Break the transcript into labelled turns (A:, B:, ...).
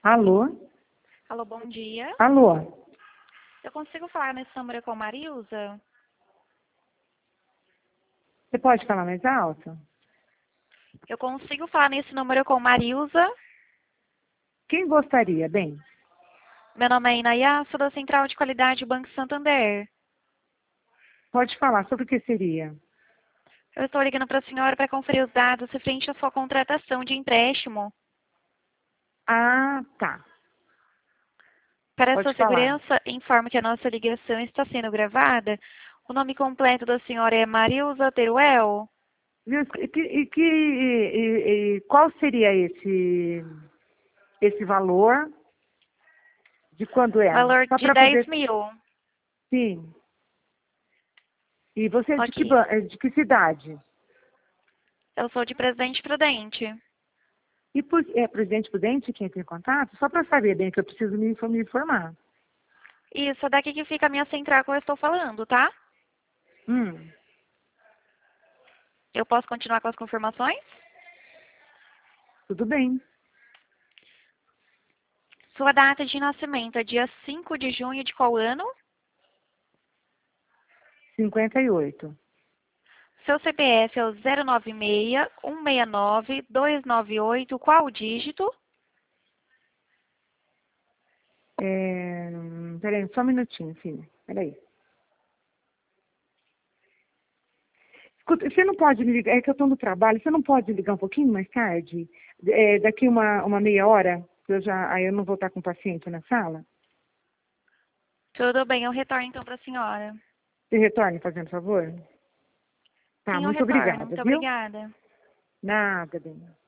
A: Alô?
B: Alô, bom dia.
A: Alô?
B: Eu consigo falar nesse número com a Marilza?
A: Você pode falar mais alto?
B: Eu consigo falar nesse número com Marilza?
A: Quem gostaria, bem?
B: Meu nome é Inayá, sou da Central de Qualidade do Banco Santander.
A: Pode falar, sobre o que seria?
B: Eu estou ligando para a senhora para conferir os dados referente à sua contratação de empréstimo.
A: Ah, tá.
B: Para a
A: Pode
B: sua
A: falar.
B: segurança, informo que a nossa ligação está sendo gravada. O nome completo da senhora é Marilza Teruel.
A: Viu? Qual seria esse valor? De quando é?
B: Valor
A: Só
B: de
A: para
B: 10
A: poder...
B: mil.
A: Sim. E você é
B: Ok.
A: de que cidade?
B: Eu sou de Presidente Prudente.
A: E é Presidente Prudente quem tem contato? Só para saber bem que eu preciso me informar.
B: Isso, é daqui que fica a minha central que eu estou falando, tá?
A: Hum,
B: Eu posso continuar com as confirmações?
A: tudo bem.
B: Sua data de nascimento é dia 5 de junho de qual ano?
A: 58.
B: Seu CPF é o 096-169-298, qual o dígito?
A: Peraí, só um minutinho, filha. Peraí. Escuta, você não pode me ligar, é que eu estou no trabalho, você não pode ligar um pouquinho mais tarde? Daqui uma meia hora, aí eu não vou estar com o paciente na sala?
B: Tudo bem, eu retorno então para a senhora.
A: Você retorne, fazendo favor? Tá,
B: Sim, eu
A: muito
B: retorno.
A: obrigada,
B: Muito
A: viu?
B: obrigada.
A: Nada, bem.